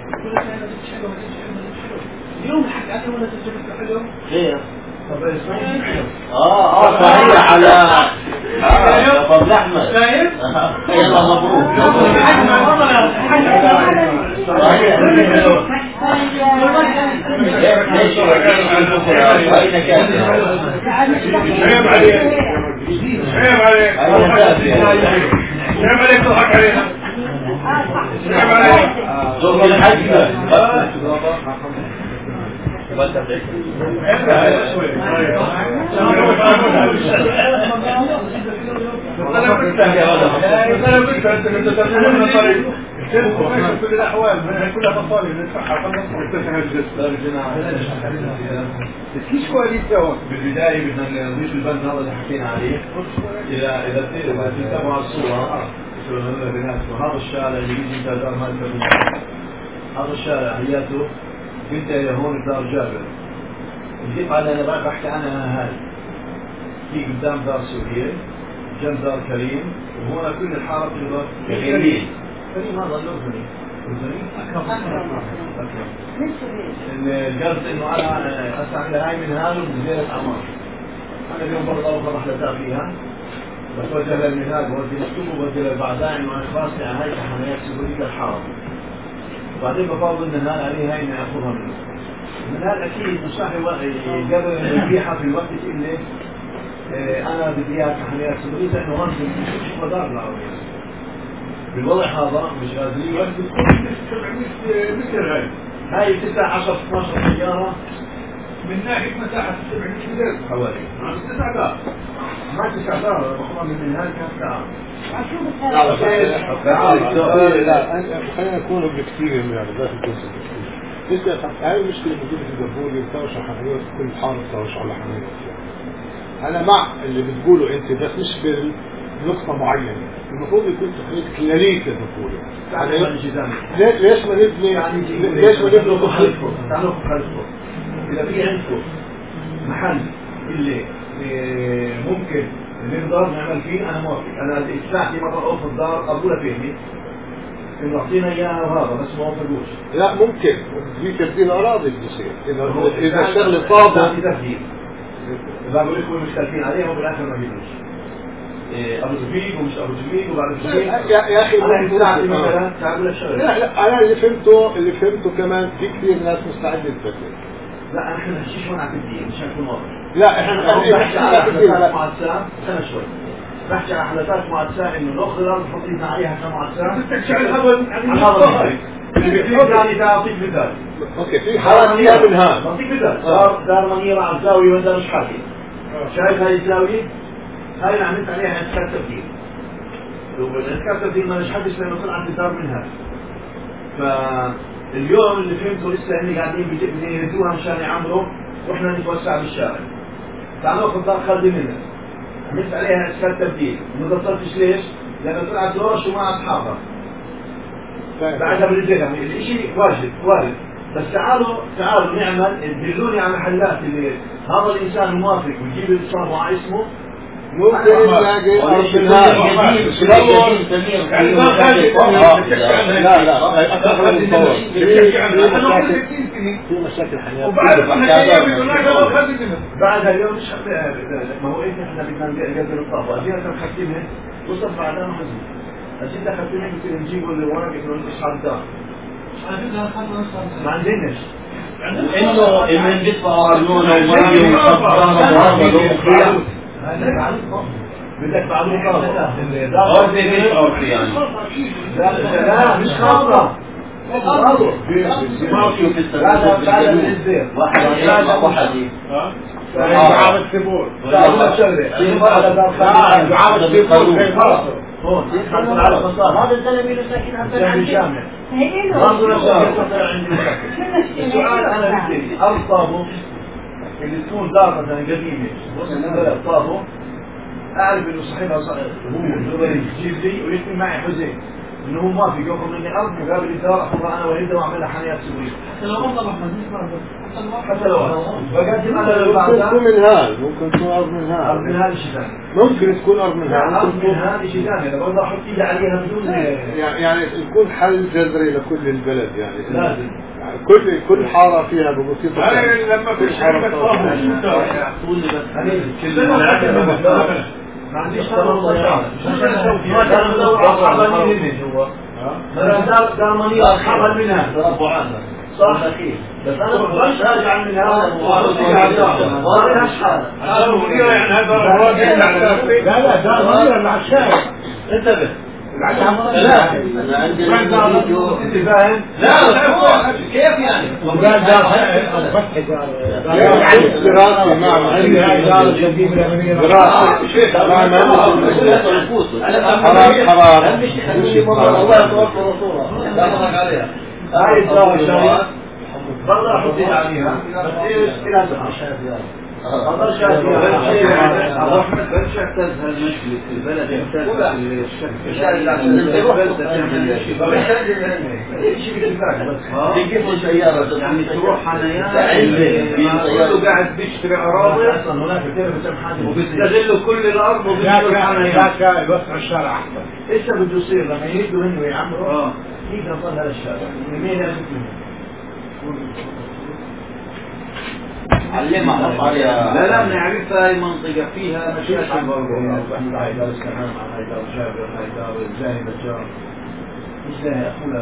اليوم حق عليه ولا تجربة حلو؟ ايه صحيح على طب احمد شايف؟ يلا مبروك ليش عيب عليك عيب عليك عيب عليك تضحك علينا عيب عليك شوف الحج انا قلت انت تتكلم طريق في كل الاحوال كلها مصاري ندفعها كيش كواليسيون بالبداية بدنا نضيف البند هذا اللي حكينا عليه. إذا تتابعوا الصورة هذا الشارع اللي يجي من دار مالك هذا الشارع هياته بنت هون دار جابر نجيب على أنا بحكي عنها هاي في قدام دار سوريا جنب دار كريم وهنا كل الحارة كريم هذا الأردني القصد انه انا استعمل هاي من هذا وجزيرة عمان. انا اليوم برضه اول رحلتها فيها بتوجه للمنهاج وودي مكتوب وودي للبعداء انه انا خلاص هاي حمايات سيبوليك الحرم. وبعدين بفاوض النهار عليه هاي اني اخذها منه. النهار اكيد مش راح قبل الريحه في الوقت اللي انا بدي اياها كحمايات سيبوليك لانه هون مش مدار العربيه. بالوضع هذا مش قادرين مثل هاي 9 10 12 سيارة من ناحية مساحة 700 متر حوالي 9 دار ما 9 دار رقم من هاي كان خلينا نكون بكثير من هذا لا تنسى لسه هاي المشكلة موجودة في الدبولي بتوش على حمايات كل حارة بتوش على حمايات. أنا مع اللي بتقوله أنت بس مش بنقطة معينة. المفروض يكون تخطيط كلاريك للدبولي. ليش ما نبني ليش ما نبني خلفه تعالوا خلفه إذا في عندكم محل اللي ممكن نقدر نعمل فيه أنا موافق. أنا إسمعتي مرة أوف الدار أقول فيني إنه أعطينا إياها وهذا بس ما وافقوش. لا ممكن في تبديل أراضي بتصير إذا الشغل طابع تبديل إذا أقول لكم مختلفين عليهم بالآخر ما يجوش أبو زبيق ومش أبو زبيق وبعد زبيق يا أخي أنا إسمعتي مثلا تعال الشغل. لا أنا اللي فهمته كمان في كثير ناس مستعدة تبدل. لا احنا ما نحكيش هون على التبديل مش هنكون واضح. لا احنا بحكي على حلقات معدسات سنة شوي بحكي على حلقات معدسات انه ناخذ الارض نحط ايدنا عليها كمعدسات بدك شعر الهبل اللي بيحكي يعني تعطيك مثال. اوكي في حالة من هذا بعطيك مثال دار منيرة على الزاوية وانت مش حاكي شايف هاي الزاوية هاي اللي عملت عليها اسكار تبديل والاسكار تبديل ما نشحدش لانه طلعت الدار منها. اليوم اللي فهمته لسه هني قاعدين بيردوها مشان يعمروا واحنا نتوسع بالشارع. تعالوا خذ دار خالدي منها عملت عليها اسكار تبديل ما قصرتش ليش؟ لانه طلعت لورش ومع اصحابها بعدها برجلها الشيء واجد بس تعالوا نعمل دلوني على محلات اللي هذا الانسان موافق ويجيب الاتصال مع اسمه ممكن نلاقي في مشاكل حياة بعدها اليوم مش ما هو احنا بدنا نقدر الطاقة اجينا نحكيمها وصف بعدها محزون اجينا نحكيمها بصير نجيبوا اللي ورق انه اصحاب الدار ما عندناش انه من بيدفع ارجونا ومريم وخبرنا بدك معلومة لا مش خاطرة دعاء السبور هذا الزلمه اللي ساكن عندنا السؤال انا بدي الطابو اللي تكون دار مثلا قديمه وسط البلد طابو اعرف انه صاحبها هو زبري جيب لي ويكتب معي حزين انه هو ما في ياخذ مني ارض مقابل ايجار اخذها انا وهيدا واعملها حنيات سوريه. حتى لو ما طلع حتى لو بقدم انا ممكن تكون من هال، ممكن تكون ارض من هال. ارض من هذا شيء ثاني. ممكن تكون ارض من هال. ارض من هذا شيء ثاني، انا برضه احط ايدي عليها بدون يعني يكون حل جذري لكل البلد يعني. لازم. كل حارة فيها بموسيقى. لما في شركة ما عنديش تنظيم. ما دار مني أصحابها منها صح بس أنا بغش أرجع من هذا وأنا أشحال يعني هذا لا دار مني مع الشاي انتبه لا أنا عندي انت فاهم؟ لا كيف يعني؟ وقال دار فتح دراسة مع الله يتوفر رسوله لا تضحك عليها هاي الدار الشريعة والله أحطيها عليها بس إيش كلها زحمة هذا شاهد أحمد بلش اعتز هالمشكلة في البلد اعتز الشيء يعني تروح حنيان كله قاعد بيشتري أراضي أصلا هناك كثير بتمحن وبيستغلوا كل الأرض وبيشتروا حنيان يوسع الشارع أحسن. إيش بده يصير لما يريدوا منه يعمروا يقدر يصل هذا الشارع يمين يا علمها لا لا أنا عرفتها هاي منطقة فيها مشاكل برضه هاي دار السلام هاي دار جابر هاي دار الزاهي مجار مش زاهي أخونا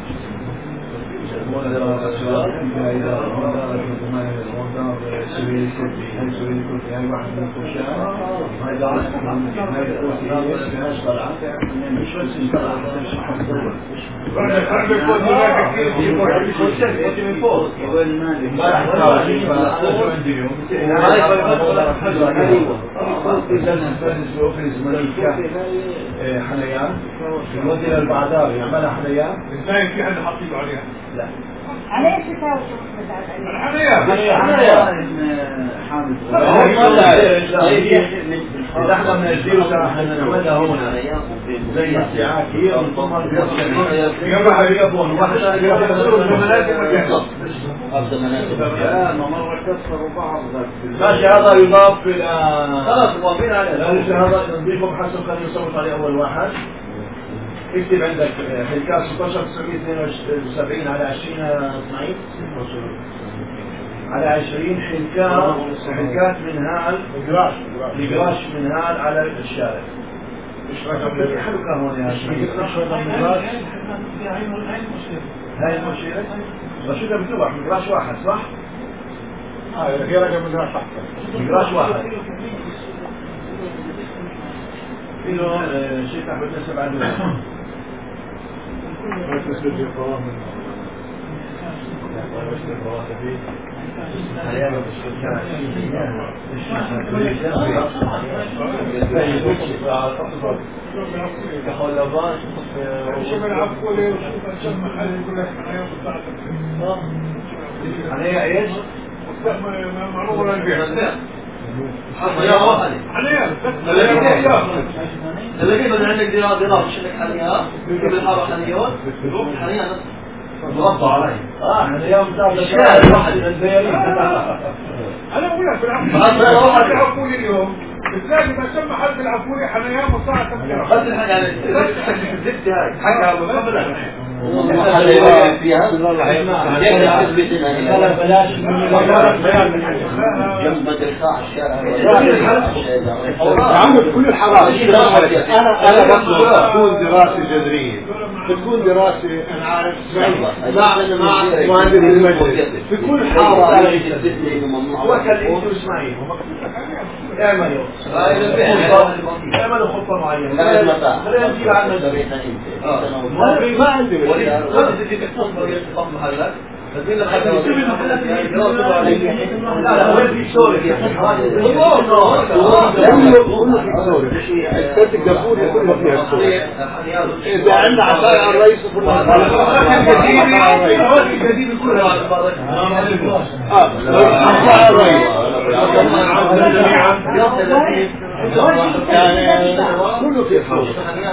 هاي دار سوري كربي هاي سوري كربي هاي واحد من الخشاء هاي دار هاي الكرسي هاي طلعة مش بس طلعة من فوق حنيان يودي للبعدار يعملها حنيان ازاي في حد حاطينه عليها؟ لا عليه تساوي حامد إذا احنا بنجديله احنا نعملها هنا زي السعاكية يبقى يبون واحدة مرة كسروا بعض ماشي هذا يضاف إلى خلاص موافقين عليه لأن هذا نضيفه بحسب كان يصوت عليه أول واحد اكتب عندك حلقات 16 972 على 20 اسماعيل على 20 حلقات من هال لقراش من هال على الشارع مش رقم حلقة هون يا هاي المشيرة بس شو بتوضح من قراش واحد صح؟ هي رقم منها صح قراش واحد إنه شيء تحت نسب عدوه عليها ايش؟ معروف ولا البيع لكن من عندك دينار مش عندك حنيان يجيب الحارة حنيان حنيان مربع علي حنيان بتاع الشارع واحد من البيارين انا اقول لك بالعفو العفولي اليوم ازاي ما سمى حد العفولي حنيان وصاعة بس الحاجة على الزبدة هاي حاجة قبل فيها بلاش جنب مدرسة الشارع عمل كل الحرائق انا بطلب تكون دراسة جذرية بتكون دراسة انا عارف ما عندي المجلس في كل حارة وكل انتو اسمعي اعملوا خطة معينة خلينا نجيب عنها ما عندي إذا عندنا عصاية الرئيس يعني كله في حاجة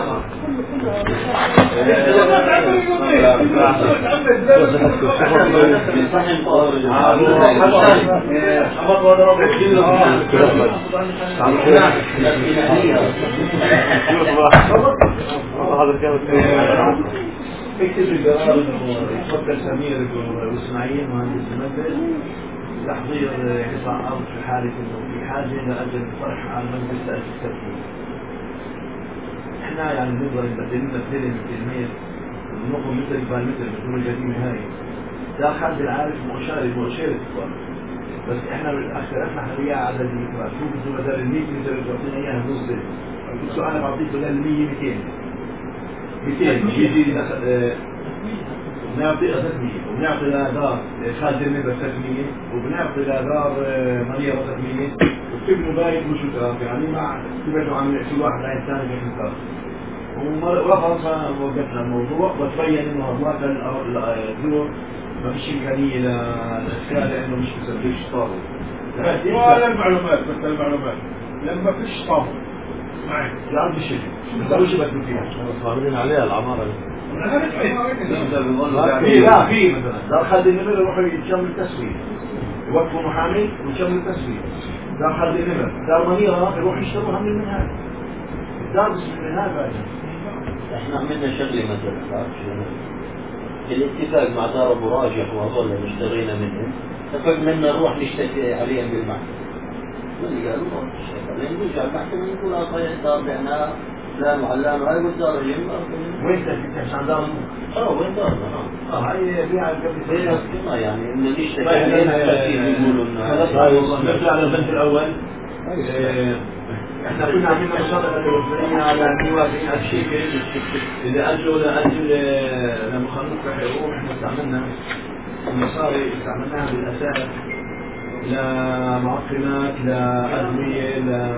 اكتب القرار انه يتفضل سمير واسماعيل مهندس المنزل تحضير قطع ارض في حاله انه في حاجه لاجل الطرح على المنزل لاجل التركيب. احنا يعني نقدر نبدلنا بالمية نقوم مثل بالمثل الدور القديم هاي ده حد العارف مؤشر بس احنا اختلفنا حاليا على الإجراء. شو بدل ال 100 متر اللي بتعطينا اياها نص شو انا بعطيك بدل ال 100 200 يجي بنعطي 300 وبنعطي لدار خالد النبى 300 وبنعطي لدار منيرة 300 وبتبنوا باقي مشترك يعني مع تبعدوا عن كل واحد عن الثاني في المكان. ورفض وقفنا الموضوع وتبين انه هذاك الدور ما فيش امكانيه للاشكال لانه مش مسببش طابو. ولا المعلومات بس المعلومات لما فيش طابو معي الارض الشركه ما تقدروش يبدلوا فيها صابرين عليها العمارة في مثلا دار خالد النمر يروحوا يتشمل التسويق يوقفوا محامي ويتشمل التسويق. دار خالد النمر دار منيرة يروحوا يشتروها من المنهاج الدار بس من المنهاج باجي. احنا عملنا شغله مثلا الاتفاق مع دار ابو راجح وهذول اللي اشترينا منهم اتفقنا ان نروح نشتكي عليهم بالمحكمه. اللي قالوا نروح نشتكي لان نرجع المحكمه نقول اخي دار بعناها فلان وعلان وهاي والدار اليمين وين تحكي عن دار وين دارنا هاي فيها قبل يعني ان نشتكي عليهم يقولوا انه نرجع للبنت الاول. احنا كنا عاملين مشاركة الوزنية على 140,000 شيكل إذا أجلوا لما خلوك حقوق احنا استعملنا المصاري استعملناها بالأساس لمعقمات لأدوية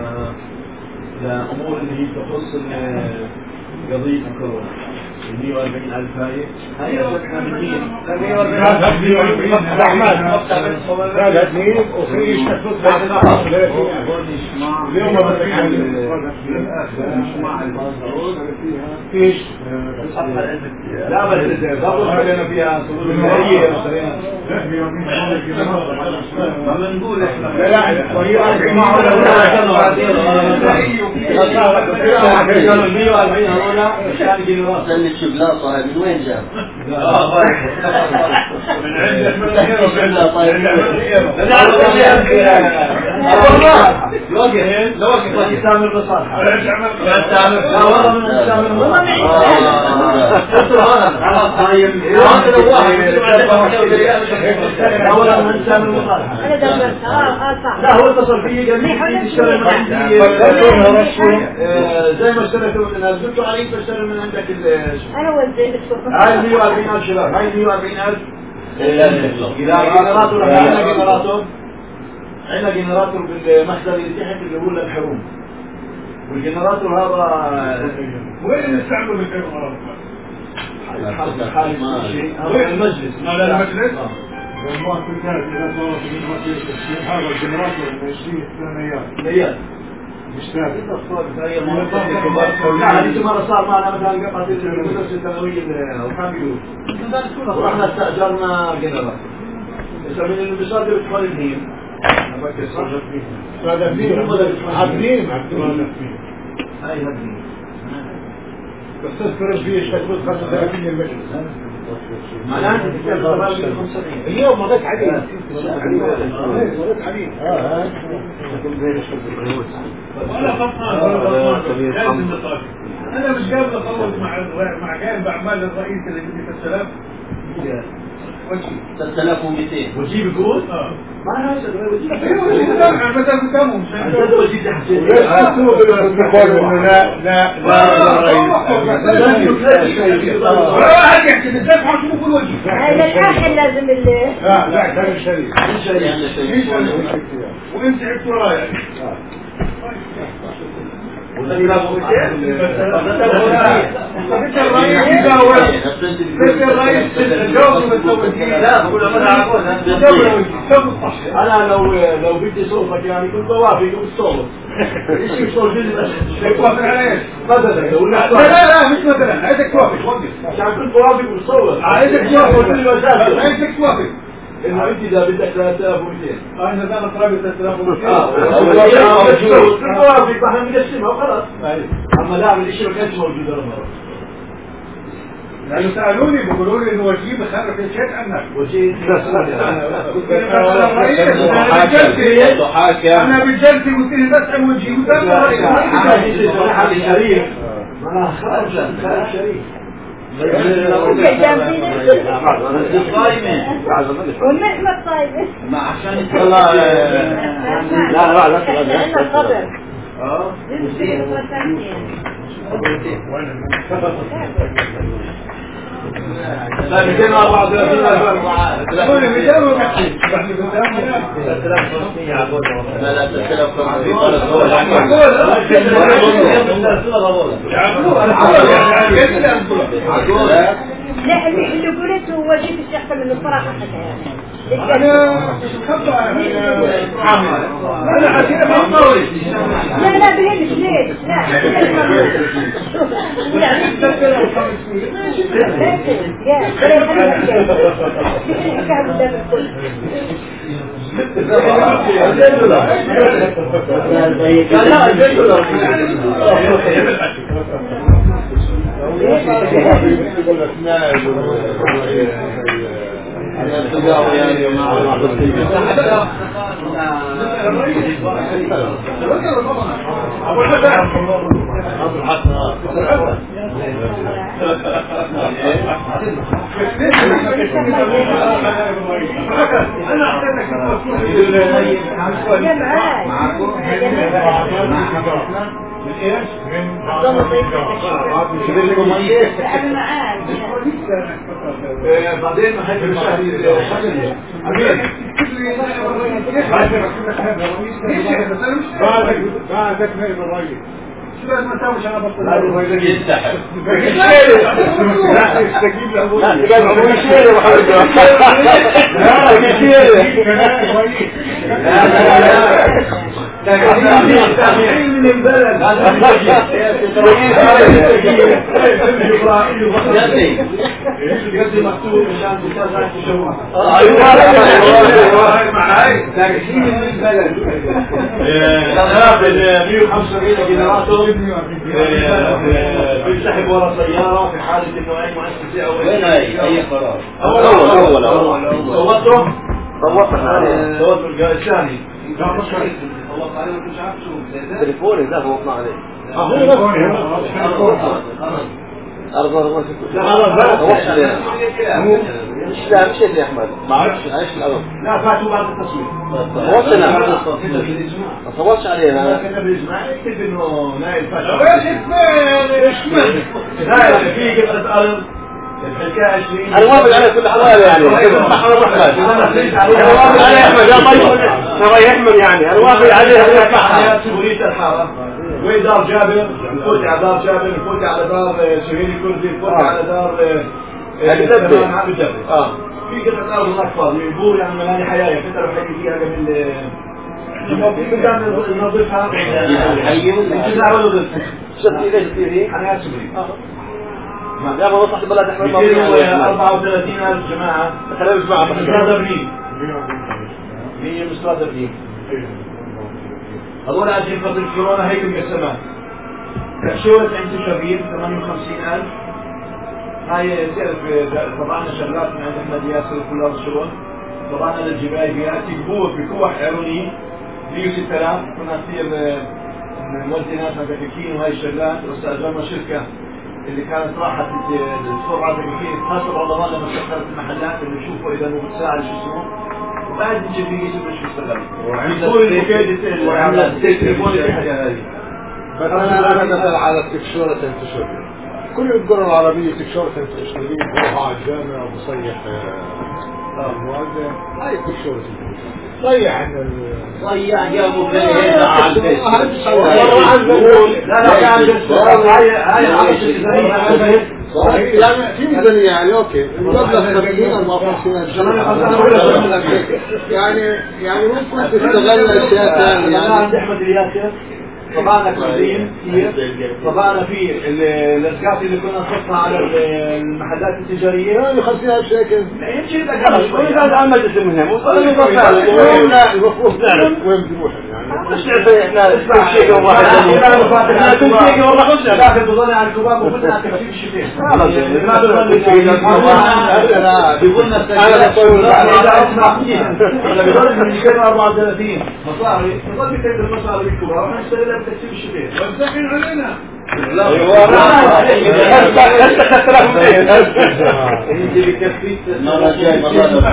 لأمور اللي هي تخص قضية الكورونا. 140,000 هاي أساسنا من مين؟ 140,000 هذا مين وفي يشتغل اليوم فيش لا بس برضو خلينا فيها صدور المالية ما بنقول احنا لا وهي 40 سنة شبلاطة هاي من وين جاب؟ من عندك من شبلاطة لوقف يستعمل بصالحة لا والله من يستعمل لا هو اتصل فيه قال لي تشتري من عندي زي ما اشتريتوا من الناس قلت عليك بشتري من عندك انا وديت هاي 140,000 شباب هاي 140,000 جنراتور عندنا جنراتور بالمخزن اللي تحت اللي هو الحروم والجنراتور هذا وين نستعمله بالحروم؟ هذا المجلس هذا المجلس المؤسسات إذا صارت من مجلس الشيء هذا الجنراتور من 20 ثانيات مش ثابت لا هذه مرة صار معنا مثلا قطعة المدرسة الثانوية الكامبيوتر ورحنا استأجرنا جنراتور من الانبساط يدخل الهيم هذا فيه عبدين هاي هدين بس تذكر فيه اشتكوت 35 المجلس معناها اليوم مريت عليه مريت عليه ولا غلطان لازم نطاق. انا مش قابل اخلص مع جانب اعمال الرئيس اللي بدي 3000 3200 وجيب يقول ما هذا وجيب مثلا قدامهم وجيب تحسين واحد يحسن الدفع شو بقول وجه هذا الاخر لازم لا كان شريك وانت عبت ورايا انا لو بدي صوتك يعني كنت وافق بالصوت ايش صوت توافق على ايش؟ لا مش مثلا عايزك توافق وقف عشان كنت وافق بالصوت عايزك توافق كل مسافه عايزك توافق انه انت اذا بدك 3200 انا اذا طلبت 3200 كنت وافق احنا بنقسمها وخلاص اما لا من الشيء ما كانش موجود المره لأنه سألوني بيقولوا لي إنه وجيه بخرب الشيء عنك وجيه أنا بالجلسة قلت لي بس عن وجهي شريف أنا خارج شريف والنعمة طيبة ما عشان والله لا لا 234 لا اللي قلته وجهت الشيخ من الصراحة أنا حسينا ما نطوي لا بهمش ليش بعدين ما حد مشاهد بعدك نائب الرئيس شو لازم تسوي عشان ابطل يستحق استجيب له من البلد قصدي مكتوب عشان تتابع الشوارع تاكسي من البلد تغرب 175 جنراتور بينسحب ورا سيارة في حالة انه اي مؤسسة او وين اي قرار اول صوتهم صوت الجاي الثاني تليفوني لا هو اطلع عليه مش اللي احمد ما عرفش ايش الاول لا فاتوا بعد التصوير ما صورش عليه انا كنا بنسمع اكتب انه نايل فاتوا لا في قطعة ارض الحكاية 20 الوابل على كل حوالي يعني الوابل عليه احمد يا طيب احمد يعني الوابل عليه حياة سورية الحارة وين دار جابر نفوت على دار جابر نفوت على دار سهيل الكردي نفوت على دار السلام عبد الجبر في قطعة أرض هناك فاضي يقول يعني ملاني حياة كنت أروح أحكي فيها قبل بدنا ننظفها انتزاع ولا ضد شفت ليش كثير حياة سورية لا ما وصلت بلد احمد 34,000 جماعة خلينا نسمع مستردبين 100 مستردبين هذول عشان فترة كورونا هيك مقسمات كشورة عند شبيب 58,000 هاي تعرف طبعا شغلات من عند احمد ياسر كلها الشغل طبعا للجبايبيات تقبوه بكوح عيروني 106,000 كنا كثير موزنات مكاكين وهاي الشغلات واستأجرنا شركة اللي كانت راحت السرعة تكفين خاصة رمضان لما سكرت المحلات اللي يشوفوا إذا مو بتساعد شو اسمه وبعد نجي يسوي شو استغل يقول المكيدة وعملت تليفون الحاجة هذه بس أنا مثل على التكشورة كل القرى العربية تكشورة تشتغل بروح على الجامع وبصيح هاي كل شغل ضيع عن ضيع جابوا كلية على البيت يعني في ميزانية يعني اوكي المبلغ 50 يعني ممكن تستغل اشياء ثانية يعني عند احمد الياسر طبعنا كوزين طبعنا في الاسقاط اللي كنا نحطها على المحلات التجارية يعني 50,000 شيكل يمشي لك وإذا عمل اسمهم لا المفروض نعرف وين بنروح يعني مش احنا كل شيء والله كل شيء والله خش داخل بظن على الكباب وفتنا تكتيب الشتين بيقولنا انا بظن من يشتري 34 مصاري بظل بيكتب المصاري بالكبار ونشتغلها بتكتيب الشتين وزعين علينا انت بكفيك مرة جاي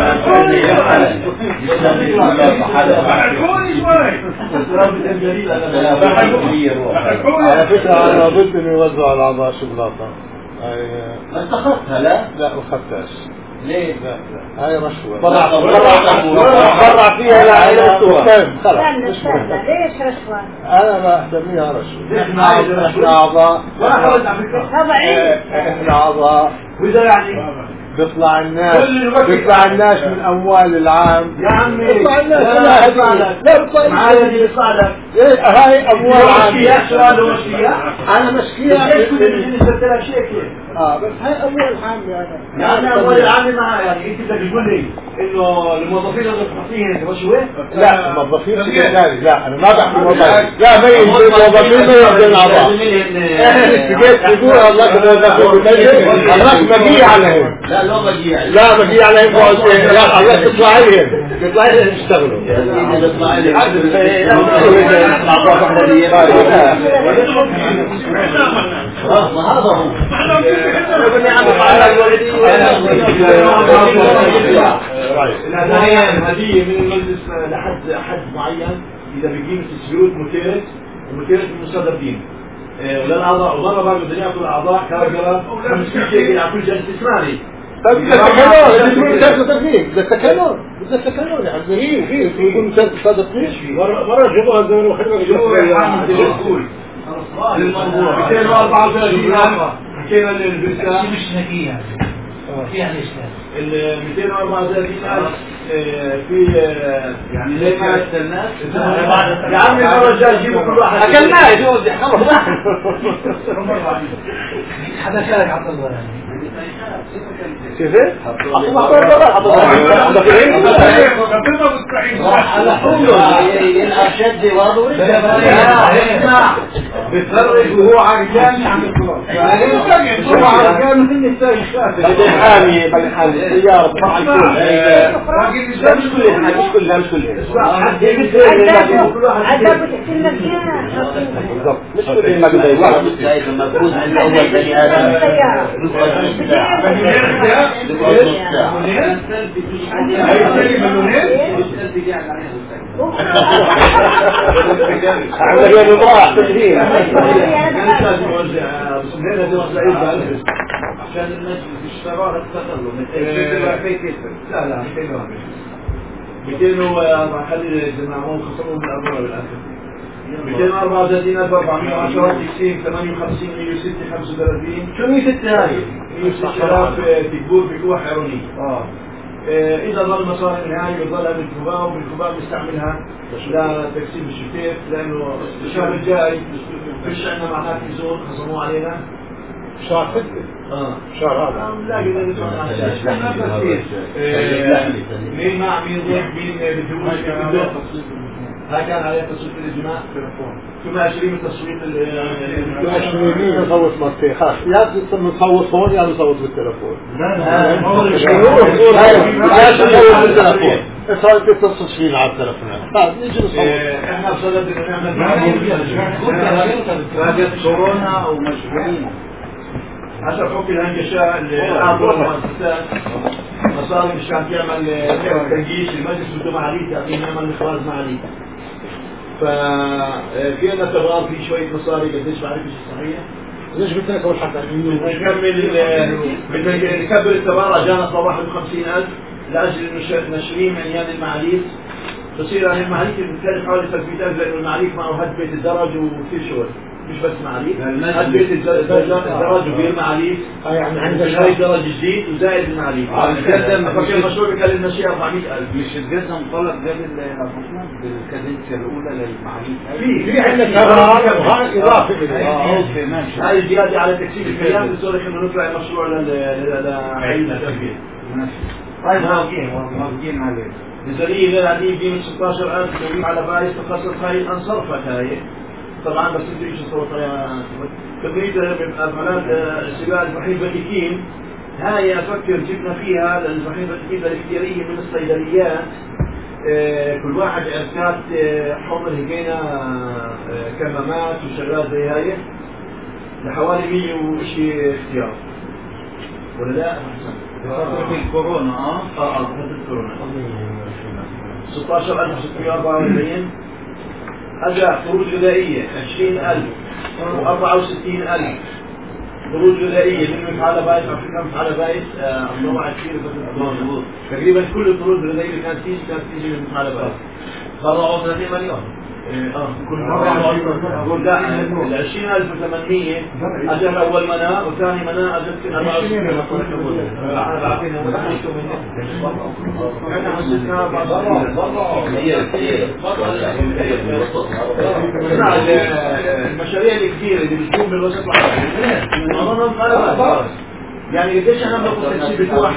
على فكرة انا ضد انه يوزعوا الاعضاء شوكولاتة ما اتخذتها لا؟ لا ما اخذتهاش ليه؟ لا هاي رشوة برع فيها لا ليش رشوة؟ انا ما احتميها رشوة احنا اعضاء احنا اعضاء واذا يعني بيطلع الناس من اموال العام يا عمي بيطلع الناس لا بيطلع معايا اللي بيطلع لك هاي اموال عام سؤال ومشكية انا مشكية ليش كل اللي نزلت شيء بس هاي اموال عام يعني اموال العام مع يعني انت بدك تقول لي انه الموظفين اللي بتحطيهم رشوة لا الموظفين الثاني لا انا ما بحكي موظفين لا ما الموظفين ما يقدرون اعضاء احنا تقول الله الموظفين الله مجيء عليهم لا مجيء عليهم لا الله تطلع لهم يشتغلوا هذا هو هدية من المجلس لحد معين إذا بيجيب السيوت متيرت المستضربين وللأعضاء وضرب بعض الدنيا كل الأعضاء كرجلة 50 شيء على كل جلسة إسماني ده تكلم يعني زهير يكون صادقين مرة جابوها زمان وخلوا للموضوع 234 حكينا للبركة مش نكية فيها الإشكال ال 234 في يعني ليه ما الناس يا عمي المرة الجاية جيبوا كل واحد أكلناه يجوز خلص حدا شارك عبد الله كيف؟ الأرشد واضح بتفرج وهو عرجان عن الكلام هو عرجان من النساء بالحامي السيارة مش كلها عذاب تحسين مجانا بالضبط مش كلها المفروض عند أول بني آدم عشان الناس بيشتغلوا التقلب لا لا 200 وخلي الجماعة خصموا من الأربعة بالآخر 234,410 تكسيم 58 106 35 شو 106 هاي؟ 106,000 تكبور بكوع حيروني إذا ظل مصاري النهائي يظلها بالكبار وبالكبار نستعملها لتكسيم الشتات لأنه الشهر الجاي فيش عندنا معناه تلفزيون خصموه علينا شهر 6 شهر هذا لا قلنا ندفع مين مع مين ضد مين بالدروس ها كان عليه تصويت الإجماع ثم 20 تصويت 20 نصوت مرتين يا نصوت هون يا نصوت بالتلفون لا نصوت بالتلفون صارت تتصل على التلفون نيجي نصوت احنا بصدد ان نعمل كورونا او مشغولين حسب حكم الانكشاء المؤسسات مصاري مش عم تعمل تنجيش المجلس بده معاليك عم يعمل مخراج معاليك ففي عندنا تبغى في شويه مصاري قديش بعرف ايش صحيح ليش قلت لك اول حتى نكمل نكبر التبارع جانا صباح ب 50,000 لاجل نشرين عيان المعاليك، تصير يعني المعاليك بتكلف حوالي 3000 لانه المعاليك معه هد بيت الدرج وكثير شغل، مش بس معاليك، هد بيت الدرج وغير معاليك، يعني عندنا هاي درج جديد وزائد المعاليك. فكان المشروع بكلف نشي 400,000. مش الجزم طلب قبل الرحمن بالكادنسيا الاولى للمعاليك؟ في عندنا هاي اضافه اوكي ماشي. هاي زياده على تكثيف الكيان بتصير انه نطلع المشروع لحي التنفيذ. طيب موافقين عليه. ميزانية غير عادية قيمة 16,000 تقييم على بايس تخصص هاي انصرفت هاي. طبعا بس انتوا ايش تصور تقريد بنات سباق الفحيل باتيكين، هاي افكر جبنا فيها للفحيل باتيكين الاختيارية من الصيدليات، كل واحد عركات حمر هجينا كمامات وشغلات زي هاي لحوالي 100 وشي اختيار ولا لا؟ فترة الكورونا فترة الكورونا 16,644. أجا خروج غذائية 20,000 و64,000 خروج غذائية من مفعال بايت. على فكرة مفعال بايت أنواع كثير تقريبا كل الخروج الغذائية اللي كانت تيجي من مفعال بايت. طلعوا 30 مليون. كل مرة أقول لا ال 20,800 أجل أول مناء وثاني مناء أجل 24. المشاريع الكثيرة اللي بتكون بالوسط العربي يعني قديش احنا بناخذ تكسير بتوح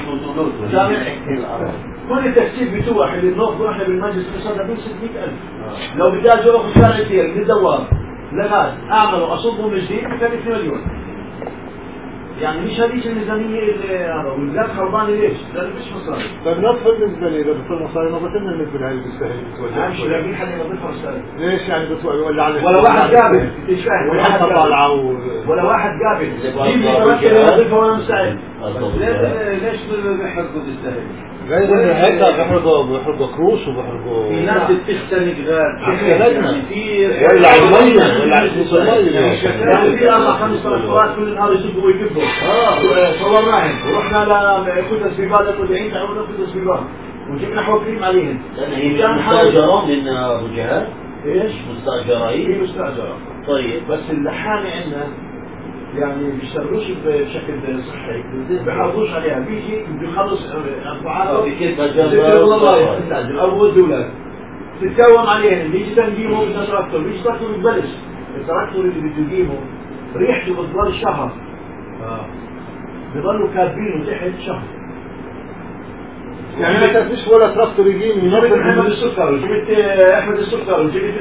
كل التكسير بتوح اللي بناخذه احنا بالمجلس بصدق 600,000. لو بدي اجي اخذ شارع كثير من الدوام لغاز اعمله اصبه من جديد بكلف 2 مليون. يعني مش هذيك الميزانيه اللي هذا والبلاد خربانه ليش؟ لانه مش مصاري. طيب نطفي الميزانيه اذا بتصير مصاري ما بتمنى بالنسبه لهي المستهل بتوجه. مش لاقيين حد ينظفها مصاري. ليش يعني ولا على ولا واحد قابل مش فاهم ولا حتى طالعه ولا واحد قابل جيب لي تركه ينظفها وانا مستعد. ليش بيحرقوا بالسهل؟ غير هيك بيحرقوا كروش وبيحرقوا في ناس بتختنق غاد كثير ولا المية ولا المية يعني في 4-5 تراكتورات كل نهار يسبوا ويكبوا. صورناهم ورحنا لكتس بيبان المدعين تعودوا كتس بيبان وجبنا حوكريم عليهم. هي مستأجرة من أبو جهل؟ ايش؟ مستأجرة هي مستأجرة. طيب بس اللحامة عندنا يعني بيشتغلوش بشكل صحي بيحافظوش عليها بيجي بيخلص أفعاله بكيف أجل أول دولار تتكوم عليهم بيجي تنجيمه بدنا تراكتور بيجي تراكتور بتبلش التراكتور اللي بتجيبه ريحته بتضل شهر بيضلوا كاتبينه تحت شهر. يعني ما فيش ولا تراكتور يجي من جبت محمد السكر وجبت احمد السكر وجبت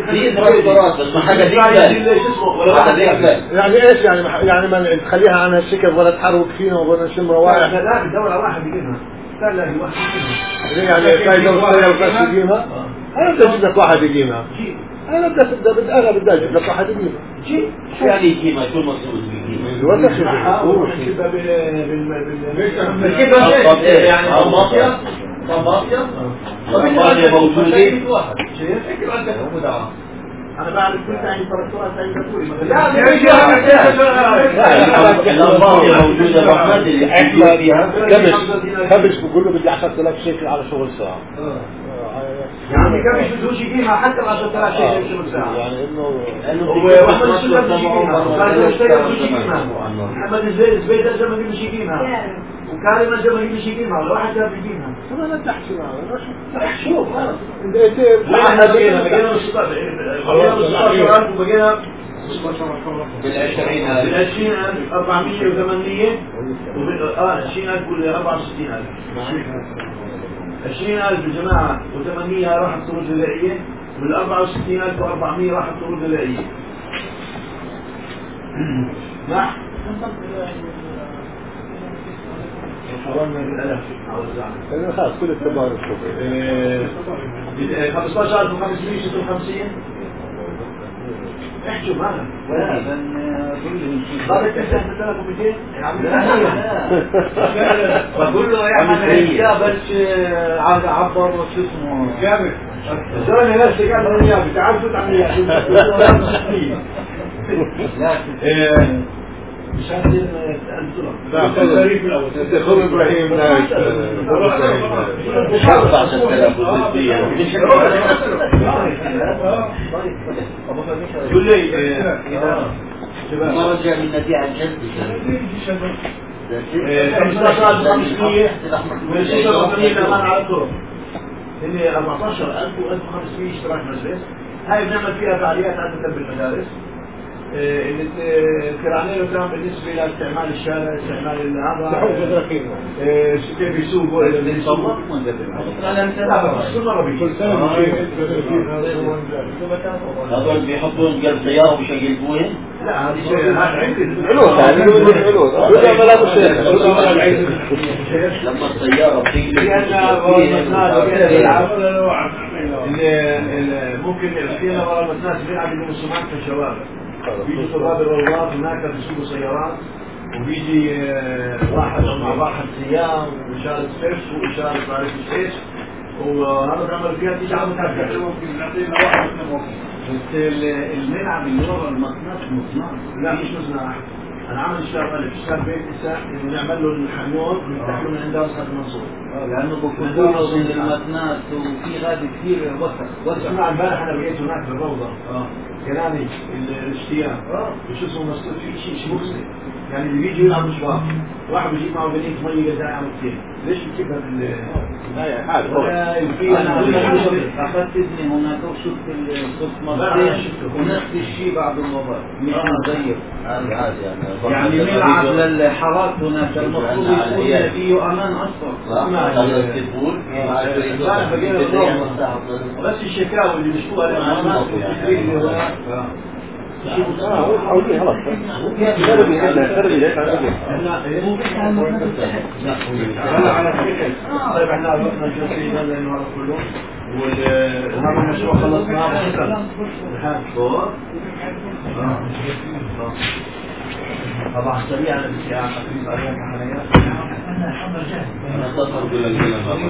يعني ايش يعني ما تخليها عنها الشكل ولا تحرك فينا ولا نشم روائح. لا بدور على واحد يجيبها. لا هي واحد يجيبها. يعني فايدة وصية يجيبها. انا بدي اجيب لك واحد يجيبها. انا بدي اجيب لك واحد يجيبها. شو يعني يجيبها؟ شو المقصود بيجيبها؟ بالكبه يعني طماطيا طماطيا موجودة. شايف عندك مدعاة. أنا بعرف كل ثاني تركتورات ثاني بقولي الأنباطية موجودة بحمد اللي احنا فيها كبش بقول له بدي 10,000 شيكل على شغل ساعة. يعني كبش بدوش يجيبها حتى ب 10,000 شيكل شغل ساعة. يعني إنه ومحمد السلام بدوش يجيبها. محمد الزبيد الجمل بدوش يجيبها. وكارم الجمل بدوش يجيبها ولا واحد جاب يجيبها. ما أنا تحكي معه. شوف بقينا وبقينا بالعشرين 400 و800 20,000 ولا 64,000 20,000 الجماعة و800 راحت خروج غذائية وال 64,400 راحت خروج غذائية. نعم حرمنا بالألاف أنا خلاص كل التبارك 15,556 احجوا معنا هذا كسر 3,200 بقول له يا حمد بس عبر شو اسمه كامل الزلمه ناس قاعد من النيابه تعال فوت على النيابه مش عارفين تأنتوا لا خليك الأول خذ إبراهيم نايف مش هدفع 6000 وزية يقول لي ما رجع من نبيع الجد 15,500 من 86 لما على الطرق اللي 14,000 و1500 اشتراك مجلس. هاي بنعمل فيها فعاليات عادة بالمدارس اللي الكراميل كان بالنسبة لاستعمال الشارع استعمال هذا كيف يسوقوا الصوت كل سنة هذول بيحطون قلب سيارة وبيشغلوهم. لا هذه شيء لما السيارة بتقلب ممكن فينا ورا الناس بيلعب المسلمات في الشوارع بيجي طلاب الروضات هناك بيسوقوا سيارات وبيجي واحد مع واحد سيام وإشارة سيرش وإشارة معرفة ايش وهذا بيعمل فيها تيجي عم ترجع بس الملعب اللي ورا المصنع لا مش مصنع انا عامل اشتغل بيت انه نعمل له الحمول ونفتح له من عند وسط المنصور لانه بفضول من المتنات وفي غادي كثير وسخ اسمع امبارح انا بقيت هناك بالروضه كلامي الاشتياق شو اسمه مسؤول في شيء مخزن يعني اللي بيجي يلعب مشوار واحد بيجيب معه بنية مية جزاء عم كثير ليش بتجيبها أخذت ابني هناك وشفت الصوت مرتين ونفس الشيء بعد المباراة مش مغير يعني نلعب للحراك هناك المفروض يكون فيه أمان أصلا بس الشكاوى اللي بيشكوها للأمان طيب احنا عرفنا الجنسية لأنه هذا كله وهذا المشروع خلصناه الحين صور طبعا سريع على الساعة تقريبا عليها كحنيات أنا أتصل بالله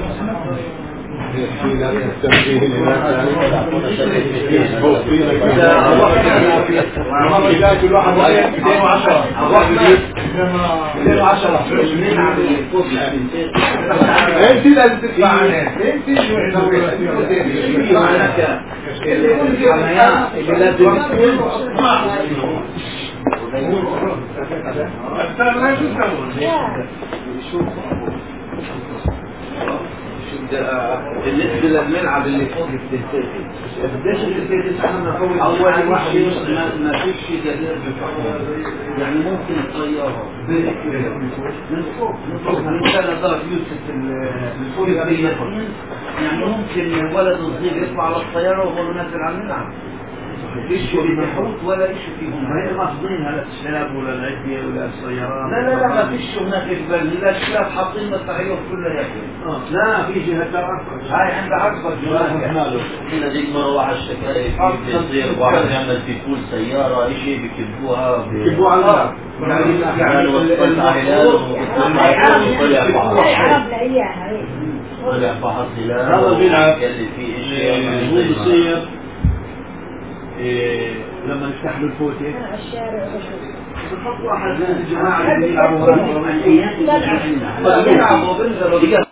بالنسبة للملعب اللي فوق التهتيت قديش التهتيت احنا فوق أول شيء ما فيش شيء جديد يعني ممكن الطيارة من فوق من كان ضرب يوسف الفوق يعني ممكن ولد صغير يطلع على الطيارة وهو نازل على الملعب فيش بيحوط ولا شيء فيهم ما هي مصدين هلا الشلاب ولا العدية ولا السيارات لا ما فيش هناك جبال لا الشلاب حاطين مستحيلهم كلها ياكل لا في جهة هاي عند عقبة هنا ذيك مرة واحد شكاية كيف بيصير واحد يعمل في كل سيارة شيء بيكبوها على يعني وصلت طلع فحص هذا بيلعب اللي فيه شيء هو بيصير لما نفتح له الفوتة بنحط واحد من الجماعة اللي بيلعبوا